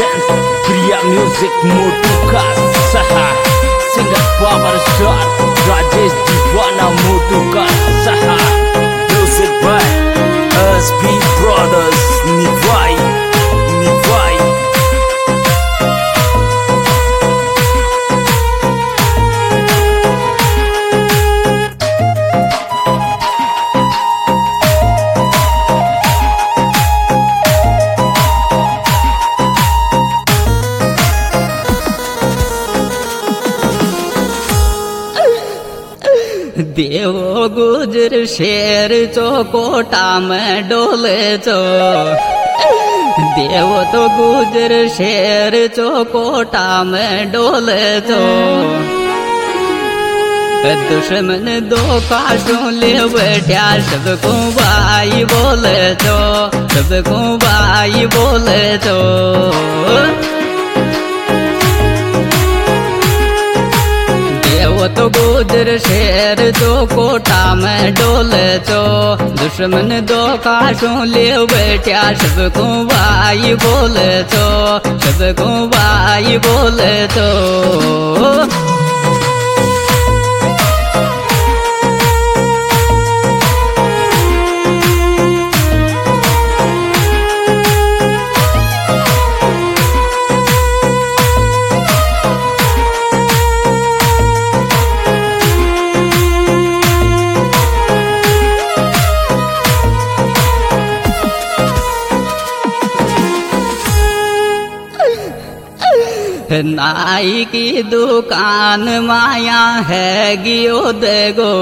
present Priya Music Motu ka saha Singer Power Star Rajesh Diwana Motu ka saha Music by SB Brothers Nivai Nivai देवो गुजर शेर चो कोटा में डोले चो देवो तो गुजर शेर चो कोटा में डोले चो दुश्मन दो काशों ले बैठा सबको भाई बोले चो सबको भाई बोले चो वो तो गुजर शेर दो कोटा में डोले चो दुश्मन दो काशों ले बैठा सबको भाई बोले चो सबको भाई बोले चो नाई की दुकान माया है गियो देगो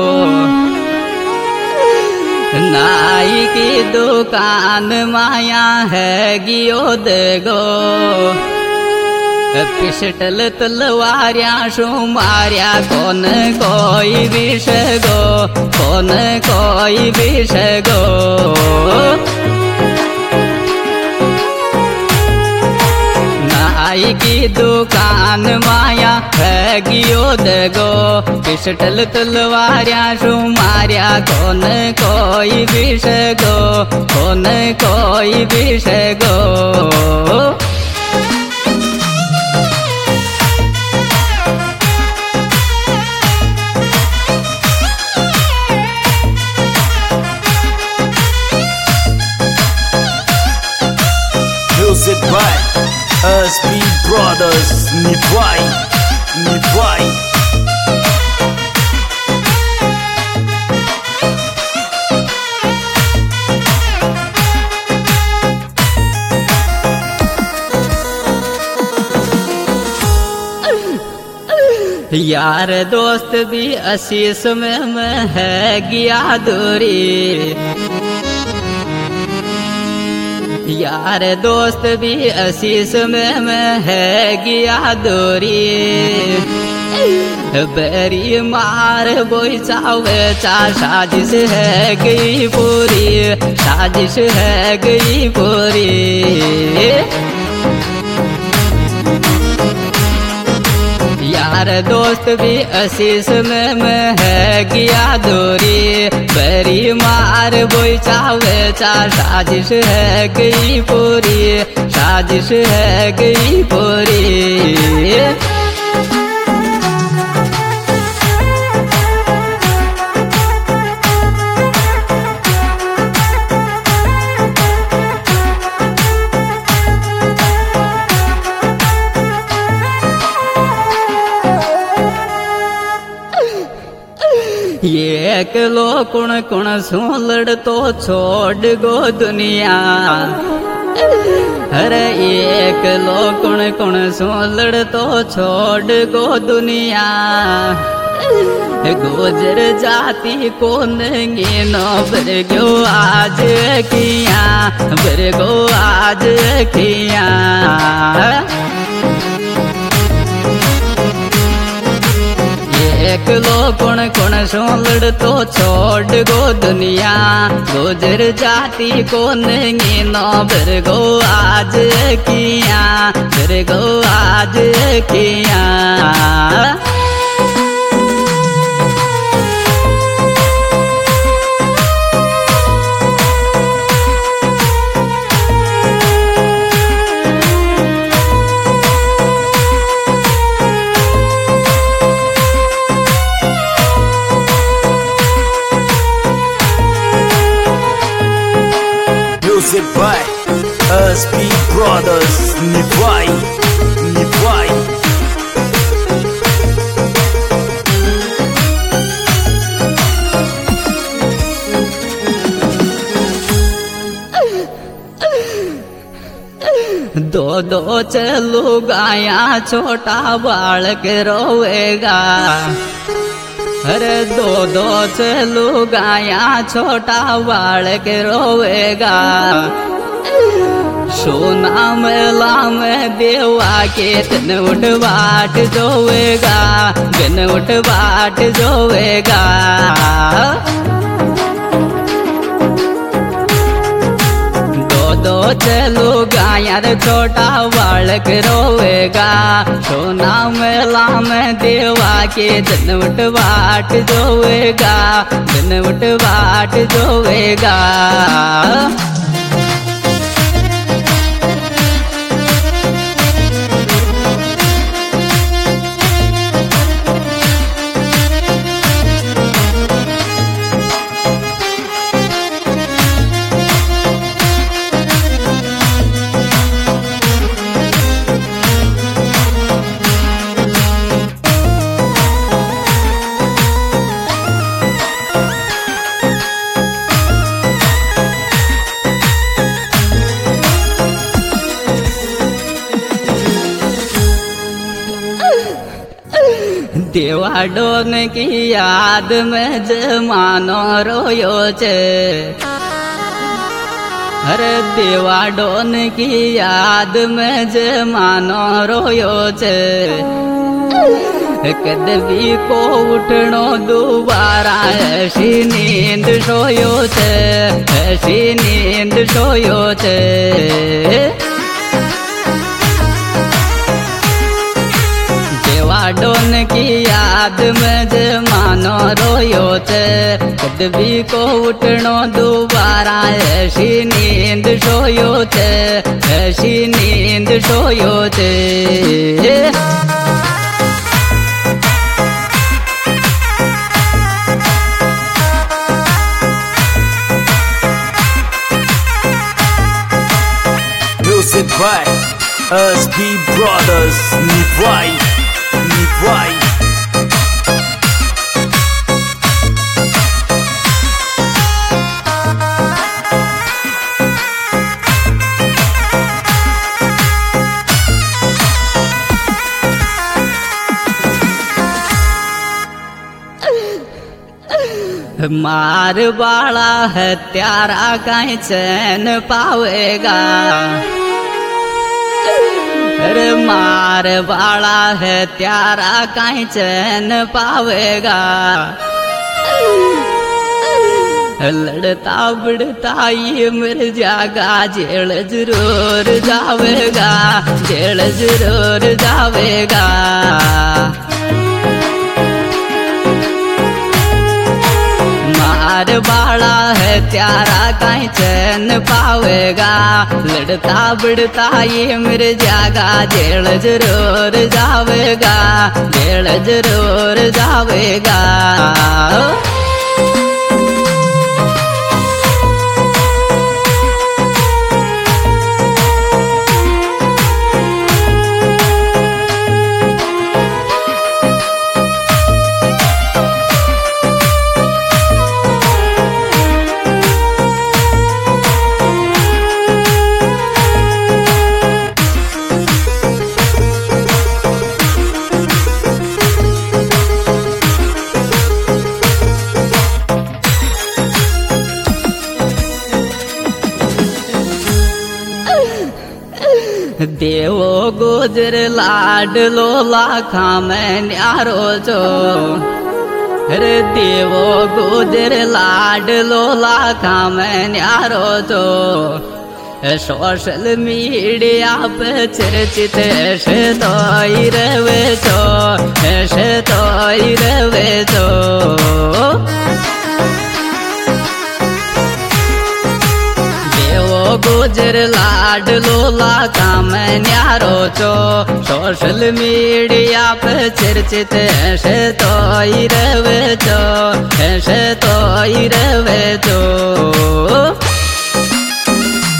नाई की दुकान माया है गियो देगो पिस्टल तलवारिया शो मारिया कौन कोई विष गो कौन कोई विष गो नाई की दुकान माया है गियो दगो पिस्टल तलवारिया शो मारिया कौन कोई विष गो कौन कोई विष गो Music by SB Brothers Nivai Nivai यार दोस्त भी आशीष में है गया दूरी यार दोस्त भी आशीष में है गया दूरी बेरी मार बोई चावे चा साजिश है गई पूरी साजिश है गई पूरी यार दोस्त भी आशीष में है गया दूरी बेरी मार बोई चावे चा साजिश है गई पूरी साजिश है गई पूरी एक लो कुण कुण सो लड़ तो छोड़ गो दुनिया अरे एक लो कुण कुण सो लड़ तो छोड़ गो दुनिया गुजर जाती को नंगे नो बरगो आज किया बरगो आज किया एक लो कुण कुण सो लड़ तो छोड़ गो दुनिया गुजर जाती को नंगे नो बरगो आज किया बरगो आज किया Music by SB Brothers. Nivai, Nivai. दो दो चलू गाया छोटा बालक रोएगा। अरे दो दो चलू गाया छोटा बालक रोएगा। सोना मेला में देवा के तन उठ बाट जोएगा, बिन उठ बाट जोएगा। दो चलो गायर छोटा बालक रोएगा। सोना मेला में देवा के दिन उठ बाट जोएगा, दिन उठ बाट जोएगा। देवा डोन की याद में जमानो रोयो छे। अरे देवा डोन की याद में जमानो रोयो छे। कदवी को उठनो दोबारा ऐसी नींद सोयो छे, ऐसी नींद सोयो छे। डोन की याद में जमानो रोयो छे। कदवी को उठनो दोबारा ऐसी नींद सोयो छे, ऐसी नींद सोयो छे। Music by SB Brothers. Nivai, Nivai. मार बाला हत्यारा कहीं चैन पावेगा। अरे मार बाला हत्यारा कहीं चैन पावेगा। लड़ता बड़ता ये मर जागा, जेल जरूर जावेगा, जेल जरूर जावेगा। मार बाला है त्यारा कहीं चैन पावेगा। लड़ता बड़ता ये मर जागा, जेल जरूर जावेगा, जेल जरूर जावेगा। देवो गुजर लाडलो लाखा में न्यारो जो। रे देवो गुजर लाडलो लाखा में न्यारो जो। सोशल मीडिया पे चर्चित ऐसे तो ही रवे जो, ऐसे तो ही रवे जो। गुजर लाडलो लाखा में न्यारो चो। सोशल मीडिया पे चर्चित ऐसे तो ही रवे चो, ऐसे तो ही रवे चो।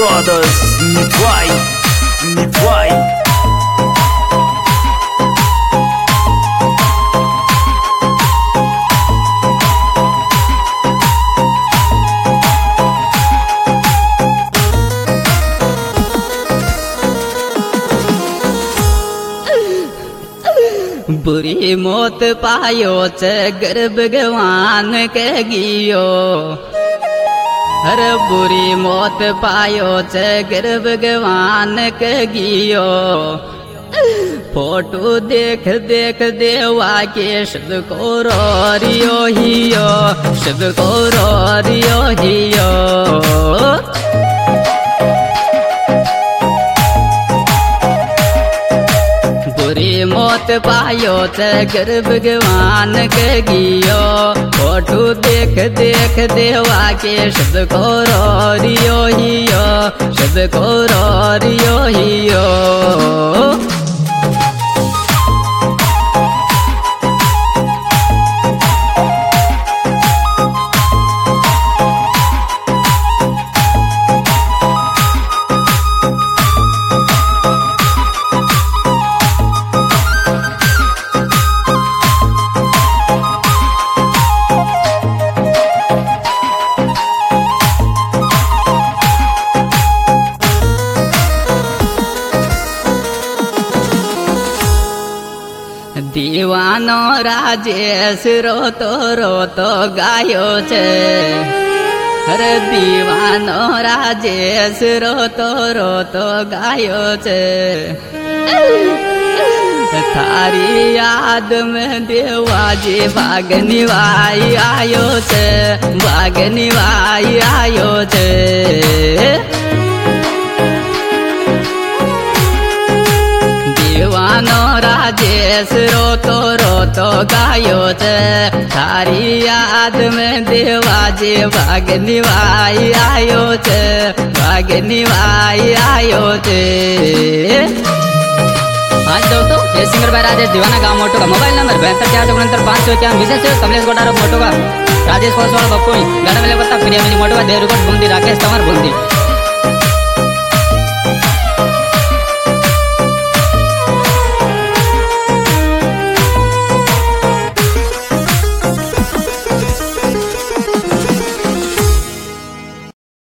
Brothers Nivai बुरी मौत पायो च गर्भ भगवान के गियो हर बुरी मौत पायो च गर्भ भगवान के गियो फोटो देख देख देवा के शब्द को रोरियो हियो शब्द को रोरियो हियो बुरी मौत पायो च गर्भ भगवान के गियो फोटो देख देख देवा के शब्द को रोरियो हियो शब्द को रोरियो हियो दीवानो राजेश रोतो गायो छे अरे दीवानो राजेश रोतो गायो छे थारी याद में देवाजी भागनी वाई आयो छे भागनी वाई आयो छे दीवानो राजेश रोतो गायो छे थारी याद में देवाजी भागनी वाई आयो छे भागनी वाई आयो छे। आज दोस्तों ये सिंगर भाई राजेश दीवाना गाँव मोटो का मोबाइल नंबर 72 विशेष कमलेश गोडारो मोटो का राजेश कोसवाल बप्पू गाड़ा में पत्ता प्रिया मोटो का देवरुकोट बूंदी राकेश तंवर बूंदी।